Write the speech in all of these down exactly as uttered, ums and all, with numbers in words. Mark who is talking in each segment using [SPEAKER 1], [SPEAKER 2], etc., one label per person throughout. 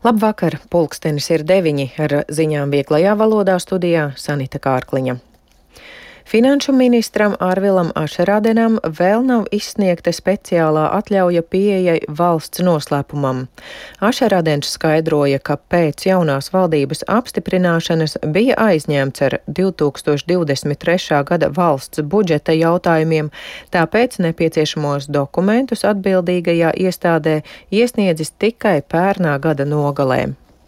[SPEAKER 1] Labvakar, pulkstenis ir deviņi, ar ziņām vieglajā valodā studijā Sanita Kārkliņa. Finanšu ministram Arvilam Ašerādenam vēl nav izsniegta speciālā atļauja pieejai valsts noslēpumam. Ašerādens skaidroja, ka pēc jaunās valdības apstiprināšanas bija aizņemts ar divi tūkstoši divdesmit trešā gada valsts budžeta jautājumiem, tāpēc nepieciešamos dokumentus atbildīgajā iestādē iesniedzis tikai pērnā gada nogalē.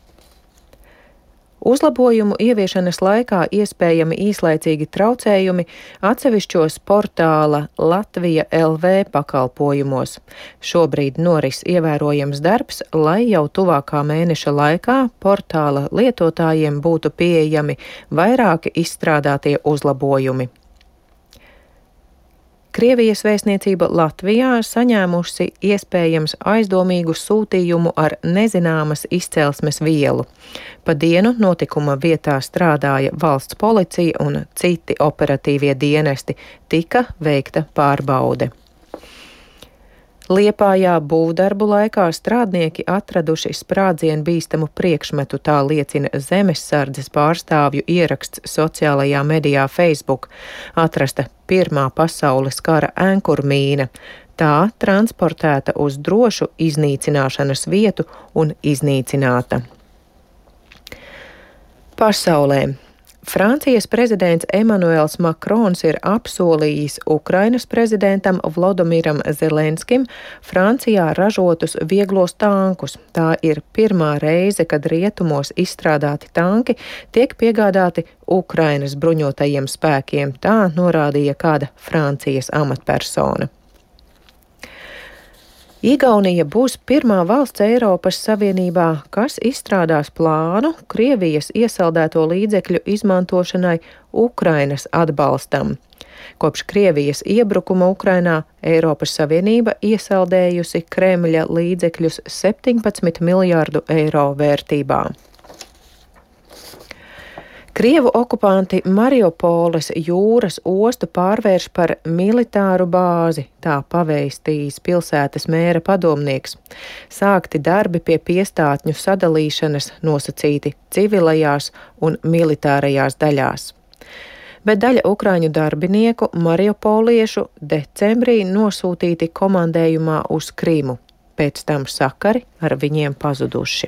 [SPEAKER 1] Uzlabojumu ieviešanas laikā iespējami īslaicīgi traucējumi atsevišķos portāla Latvija L V pakalpojumos. Šobrīd noris ievērojams darbs, lai jau tuvākā mēneša laikā portāla lietotājiem būtu pieejami vairāki izstrādātie uzlabojumi. Krievijas vēstniecība Latvijā saņēmusi iespējams aizdomīgu sūtījumu ar nezināmas izcelsmes vielu. Pa dienu notikuma vietā strādāja valsts policija un citi operatīvie dienesti, tika veikta pārbaude. Liepājā būvdarbu laikā strādnieki atraduši sprādzienu bīstamu priekšmetu, tā liecina zemessardzes pārstāvju ieraksts sociālajā medijā Facebook. Atrasta pirmā pasaules kara ēnkurmīna. Tā transportēta uz drošu iznīcināšanas vietu un iznīcināta. Pasaulē. Francijas prezidents Emanuels Makrons ir apsolījis Ukrainas prezidentam Vlodomiram Zelenskim Francijā ražotus vieglos tankus. Tā ir pirmā reize, kad rietumos izstrādāti tanki tiek piegādāti Ukrainas bruņotajiem spēkiem, tā norādīja kāda Francijas amatpersona. Igaunija būs pirmā valsts Eiropas Savienībā, kas izstrādās plānu Krievijas iesaldēto līdzekļu izmantošanai Ukrainas atbalstam. Kopš Krievijas iebrukuma Ukrainā Eiropas Savienība iesaldējusi Kremļa līdzekļus septiņpadsmit miljārdu eiro vērtībā. Krievu okupanti Mariupoles jūras ostu pārvērš par militāru bāzi, tā pavēstījis pilsētas mēra padomnieks. Sākti darbi pie piestātņu sadalīšanas nosacīti civilajās un militārajās daļās. Bet daļa ukraiņu darbinieku mariupoliešu decembrī nosūtīti komandējumā uz Krimu, pēc tam sakari ar viņiem pazuduši.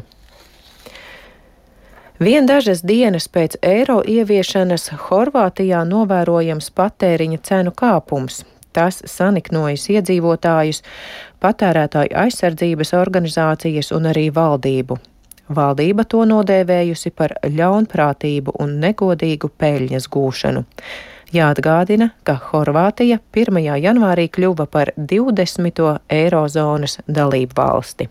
[SPEAKER 1] Vien dažas dienas pēc eiro ieviešanas Horvātijā novērojams patēriņa cenu kāpums. Tas saniknojis iedzīvotājus, patērētāju aizsardzības organizācijas un arī valdību. Valdība to nodēvējusi par ļaunprātību un negodīgu peļņas gūšanu. Jāatgādina, ka Horvātija pirmajā janvārī kļuva par divdesmito eirozonas dalību valsti.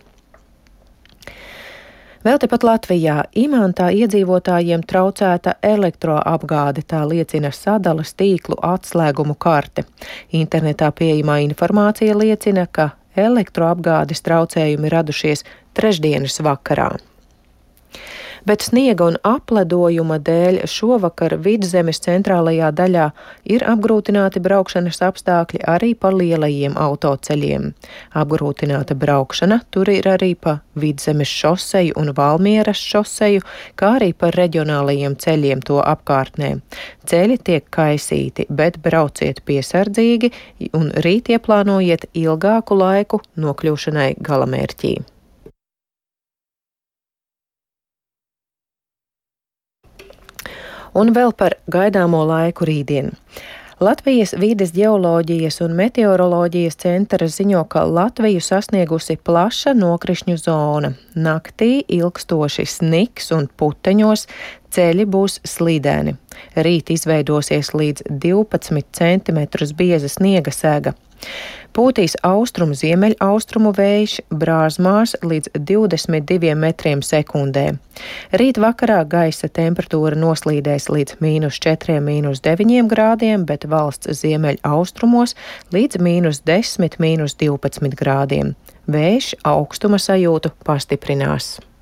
[SPEAKER 1] Vēl tepat Latvijā Imantā iedzīvotājiem traucēta elektroapgāde, tā liecina sadalas tīklu atslēgumu karte. Internetā pieejamā informācija liecina, ka elektroapgādes traucējumi radušies trešdienas vakarā. Bet sniega un apledojuma dēļ šovakar Vidzemes centrālajā daļā ir apgrūtināti braukšanas apstākļi arī pa lielajiem autoceļiem. Apgrūtināta braukšana tur ir arī pa Vidzemes šoseju un Valmieras šoseju, kā arī pa reģionālajiem ceļiem to apkārtnē. Ceļi tiek kaisīti, bet brauciet piesardzīgi un rīt ieplānojiet ilgāku laiku nokļūšanai galamērķī. Un vēl par gaidāmo laiku rītdien. Latvijas vides ģeoloģijas un meteoroloģijas centrs ziņo, ka Latviju sasniegusi plaša nokrišņu zona. Naktī ilgstoši sniks un puteņos ceļi būs slīdēni. Rīt izveidosies līdz divpadsmit centimetrus bieza sniega sēga. Pūtīs austrumu ziemeļaustrumu vējš Brāzmās līdz divdesmit diviem metriem sekundē. Rīt vakarā gaisa temperatūra noslīdēs līdz mīnus četriem, mīnus deviņiem grādiem, bet valsts ziemeļaustrumos līdz mīnus desmit, mīnus divpadsmit grādiem. Vējš augstuma sajūtu pastiprinās.